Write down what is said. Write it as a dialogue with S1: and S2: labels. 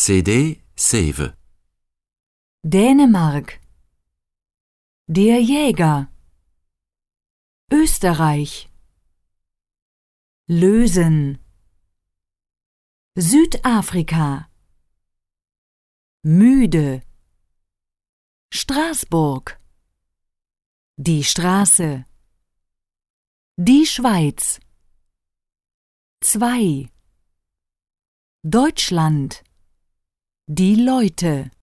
S1: CD Save.
S2: Dänemark. Der Jäger. Österreich. Lösen. Südafrika. Müde. Straßburg. Die Straße. Die Schweiz. 2. Deutschland. Die Leute.